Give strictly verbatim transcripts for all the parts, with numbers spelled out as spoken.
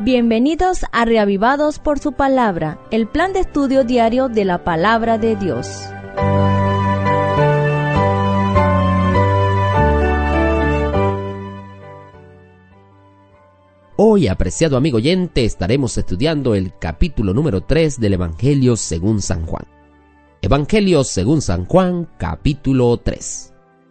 Bienvenidos a Reavivados por su Palabra, el plan de estudio diario de la Palabra de Dios. Hoy, apreciado amigo oyente, estaremos estudiando el capítulo número tres del Evangelio según San Juan. Evangelio según San Juan, capítulo tres.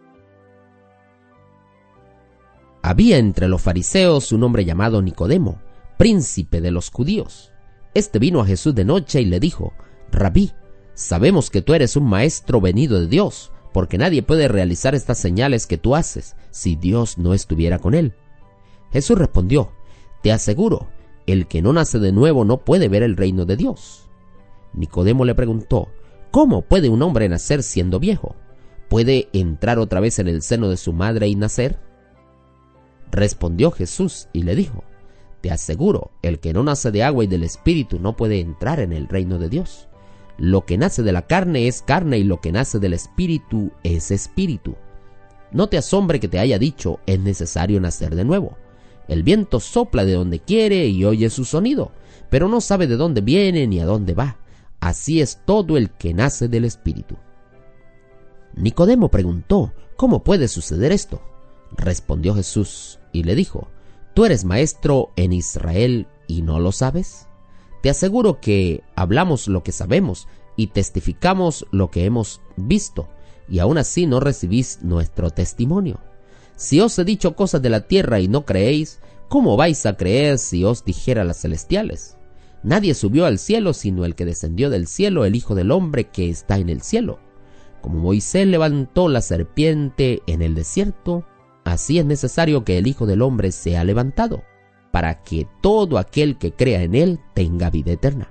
Había entre los fariseos un hombre llamado Nicodemo, príncipe de los judíos. Este vino a Jesús de noche y le dijo: Rabí, sabemos que tú eres un maestro venido de Dios, porque nadie puede realizar estas señales que tú haces si Dios no estuviera con él. Jesús respondió: Te aseguro, el que no nace de nuevo no puede ver el reino de Dios. Nicodemo le preguntó: ¿Cómo puede un hombre nacer siendo viejo? ¿Puede entrar otra vez en el seno de su madre y nacer? Respondió Jesús y le dijo: Te aseguro, el que no nace de agua y del Espíritu no puede entrar en el reino de Dios. Lo que nace de la carne es carne y lo que nace del Espíritu es Espíritu. No te asombre que te haya dicho: es necesario nacer de nuevo. El viento sopla de donde quiere y oye su sonido, pero no sabe de dónde viene ni a dónde va. Así es todo el que nace del Espíritu. Nicodemo preguntó: ¿Cómo puede suceder esto? Respondió Jesús y le dijo: ¿Tú eres maestro en Israel y no lo sabes? Te aseguro que hablamos lo que sabemos y testificamos lo que hemos visto, y aún así no recibís nuestro testimonio. Si os he dicho cosas de la tierra y no creéis, ¿cómo vais a creer si os dijera las celestiales? Nadie subió al cielo sino el que descendió del cielo, el Hijo del Hombre que está en el cielo. Como Moisés levantó la serpiente en el desierto, así es necesario que el Hijo del Hombre sea levantado, para que todo aquel que crea en él tenga vida eterna.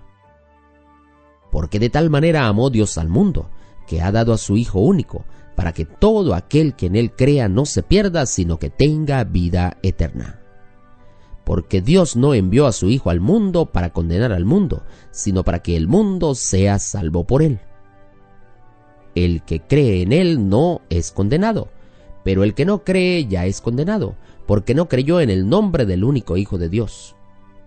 Porque de tal manera amó Dios al mundo, que ha dado a su Hijo único, para que todo aquel que en él crea no se pierda, sino que tenga vida eterna. Porque Dios no envió a su Hijo al mundo para condenar al mundo, sino para que el mundo sea salvo por él. El que cree en él no es condenado, pero el que no cree ya es condenado, porque no creyó en el nombre del único Hijo de Dios.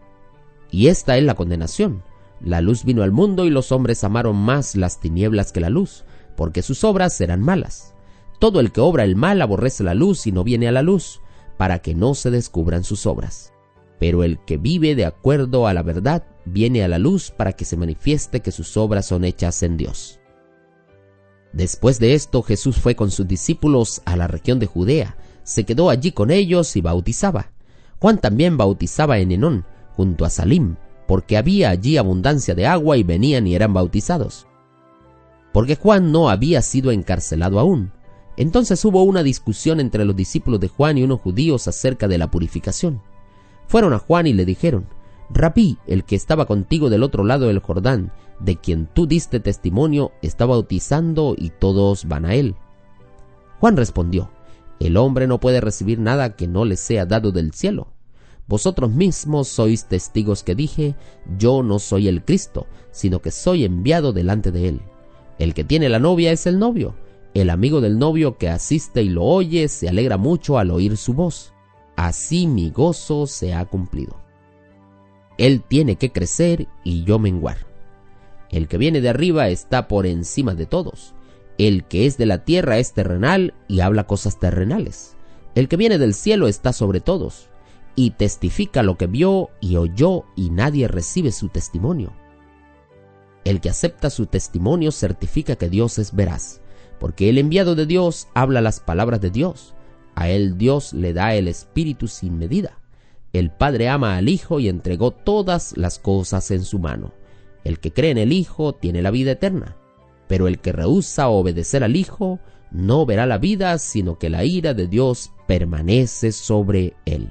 Y esta es la condenación: la luz vino al mundo y los hombres amaron más las tinieblas que la luz, porque sus obras eran malas. Todo el que obra el mal aborrece la luz y no viene a la luz, para que no se descubran sus obras. Pero el que vive de acuerdo a la verdad viene a la luz, para que se manifieste que sus obras son hechas en Dios. Después de esto, Jesús fue con sus discípulos a la región de Judea, se quedó allí con ellos y bautizaba. Juan también bautizaba en Enón, junto a Salim, porque había allí abundancia de agua y venían y eran bautizados. Porque Juan no había sido encarcelado aún. Entonces hubo una discusión entre los discípulos de Juan y unos judíos acerca de la purificación. Fueron a Juan y le dijeron: Rabí, el que estaba contigo del otro lado del Jordán, de quien tú diste testimonio, está bautizando y todos van a él. Juan respondió: El hombre no puede recibir nada que no le sea dado del cielo. Vosotros mismos sois testigos que dije: Yo no soy el Cristo, sino que soy enviado delante de él. El que tiene la novia es el novio. El amigo del novio que asiste y lo oye se alegra mucho al oír su voz. Así mi gozo se ha cumplido. Él tiene que crecer y yo menguar. El que viene de arriba está por encima de todos. El que es de la tierra es terrenal y habla cosas terrenales. El que viene del cielo está sobre todos, y testifica lo que vio y oyó, y nadie recibe su testimonio. El que acepta su testimonio certifica que Dios es veraz, porque el enviado de Dios habla las palabras de Dios. A él Dios le da el Espíritu sin medida. El Padre ama al Hijo y entregó todas las cosas en su mano. El que cree en el Hijo tiene la vida eterna, pero el que rehúsa obedecer al Hijo no verá la vida, sino que la ira de Dios permanece sobre él.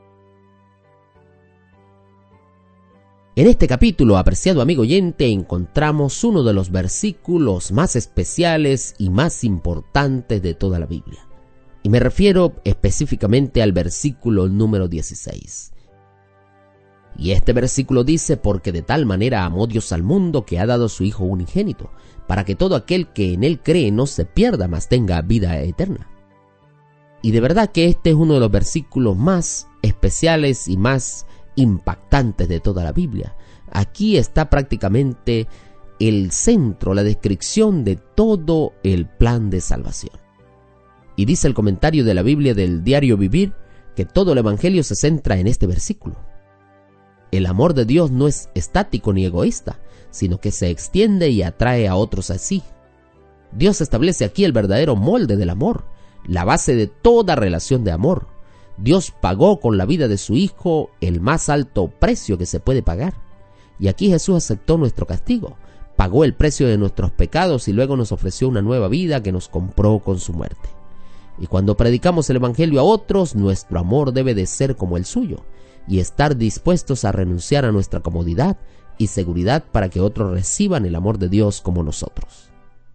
En este capítulo, apreciado amigo oyente, encontramos uno de los versículos más especiales y más importantes de toda la Biblia. Y me refiero específicamente al versículo número dieciséis. Y este versículo dice: Porque de tal manera amó Dios al mundo que ha dado a su Hijo unigénito, para que todo aquel que en él cree no se pierda, mas tenga vida eterna. Y de verdad que este es uno de los versículos más especiales y más impactantes de toda la Biblia. Aquí está prácticamente el centro, la descripción de todo el plan de salvación. Y dice el comentario de la Biblia del Diario Vivir que todo el Evangelio se centra en este versículo. El amor de Dios no es estático ni egoísta, sino que se extiende y atrae a otros así. Dios establece aquí el verdadero molde del amor, la base de toda relación de amor. Dios pagó con la vida de su Hijo el más alto precio que se puede pagar. Y aquí Jesús aceptó nuestro castigo, pagó el precio de nuestros pecados y luego nos ofreció una nueva vida que nos compró con su muerte. Y cuando predicamos el Evangelio a otros, nuestro amor debe de ser como el suyo y estar dispuestos a renunciar a nuestra comodidad y seguridad para que otros reciban el amor de Dios como nosotros.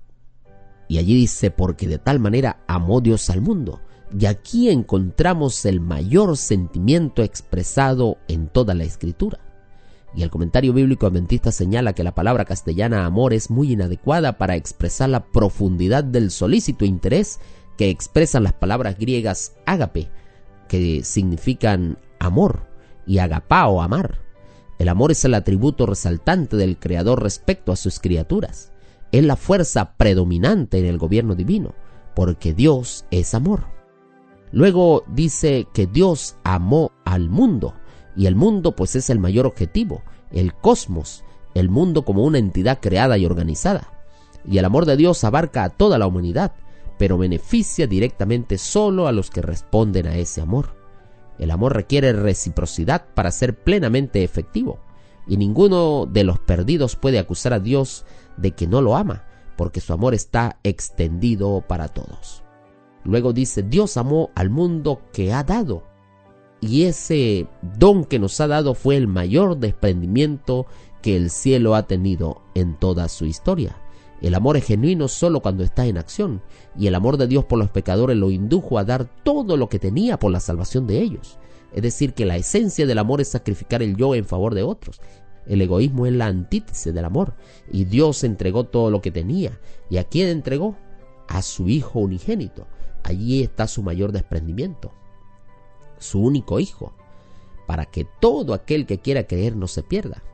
Y allí dice, porque de tal manera amó Dios al mundo. Y aquí encontramos el mayor sentimiento expresado en toda la Escritura. Y el comentario bíblico adventista señala que la palabra castellana amor es muy inadecuada para expresar la profundidad del solícito interés que expresan las palabras griegas ágape, que significan amor, y agapao, amar. El amor es el atributo resaltante del Creador respecto a sus criaturas. Es la fuerza predominante en el gobierno divino, porque Dios es amor. Luego dice que Dios amó al mundo, y el mundo pues es el mayor objetivo, el cosmos, el mundo como una entidad creada y organizada. Y el amor de Dios abarca a toda la humanidad, pero beneficia directamente solo a los que responden a ese amor. El amor requiere reciprocidad para ser plenamente efectivo, y ninguno de los perdidos puede acusar a Dios de que no lo ama, porque su amor está extendido para todos. Luego dice, Dios amó al mundo que ha dado, y ese don que nos ha dado fue el mayor desprendimiento que el cielo ha tenido en toda su historia. El amor es genuino solo cuando está en acción, y el amor de Dios por los pecadores lo indujo a dar todo lo que tenía por la salvación de ellos. Es decir, que la esencia del amor es sacrificar el yo en favor de otros. El egoísmo es la antítesis del amor, y Dios entregó todo lo que tenía. ¿Y a quién entregó? A su Hijo unigénito. Allí está su mayor desprendimiento, su único Hijo, para que todo aquel que quiera creer no se pierda.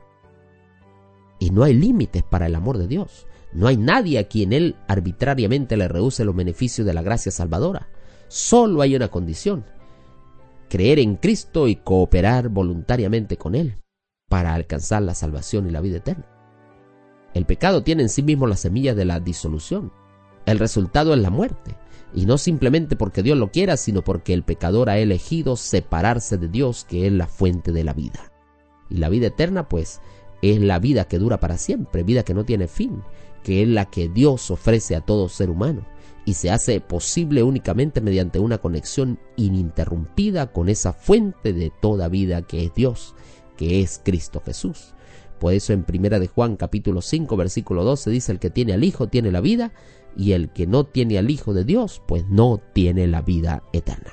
Y no hay límites para el amor de Dios. No hay nadie a quien Él arbitrariamente le rehúse los beneficios de la gracia salvadora. Solo hay una condición: creer en Cristo y cooperar voluntariamente con Él para alcanzar la salvación y la vida eterna. El pecado tiene en sí mismo las semillas de la disolución. El resultado es la muerte, y no simplemente porque Dios lo quiera, sino porque el pecador ha elegido separarse de Dios, que es la fuente de la vida. Y la vida eterna, pues, es la vida que dura para siempre, vida que no tiene fin, que es la que Dios ofrece a todo ser humano, y se hace posible únicamente mediante una conexión ininterrumpida con esa fuente de toda vida que es Dios, que es Cristo Jesús. Por eso en primera de Juan capítulo cinco versículo doce dice: el que tiene al Hijo tiene la vida, y el que no tiene al Hijo de Dios pues no tiene la vida eterna.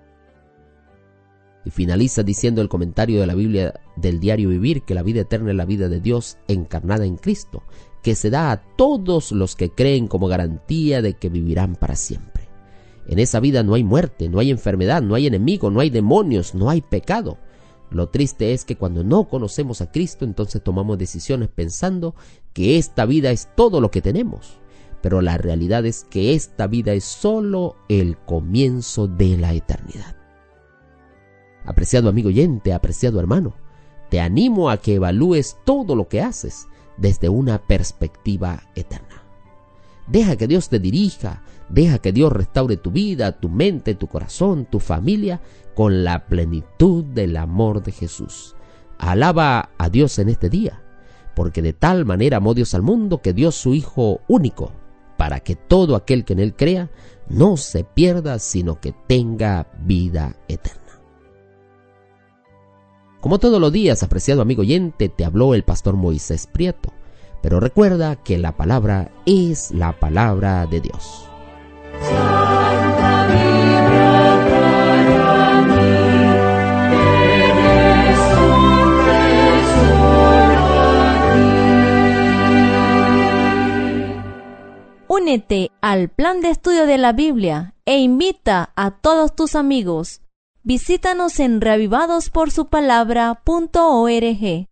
Y finaliza diciendo el comentario de la Biblia del Diario Vivir que la vida eterna es la vida de Dios encarnada en Cristo, que se da a todos los que creen como garantía de que vivirán para siempre. En esa vida no hay muerte, no hay enfermedad, no hay enemigo, no hay demonios, no hay pecado. Lo triste es que cuando no conocemos a Cristo, entonces tomamos decisiones pensando que esta vida es todo lo que tenemos. Pero la realidad es que esta vida es solo el comienzo de la eternidad. Apreciado amigo oyente, apreciado hermano, te animo a que evalúes todo lo que haces desde una perspectiva eterna. Deja que Dios te dirija, deja que Dios restaure tu vida, tu mente, tu corazón, tu familia, con la plenitud del amor de Jesús. Alaba a Dios en este día, porque de tal manera amó Dios al mundo que dio su Hijo único, para que todo aquel que en Él crea no se pierda, sino que tenga vida eterna. Como todos los días, apreciado amigo oyente, te habló el pastor Moisés Prieto, pero recuerda que la palabra es la palabra de Dios. Santa Biblia para mí, eres un tesoro aquí. Únete al plan de estudio de la Biblia e invita a todos tus amigos. Visítanos en reavivados por su palabra punto org.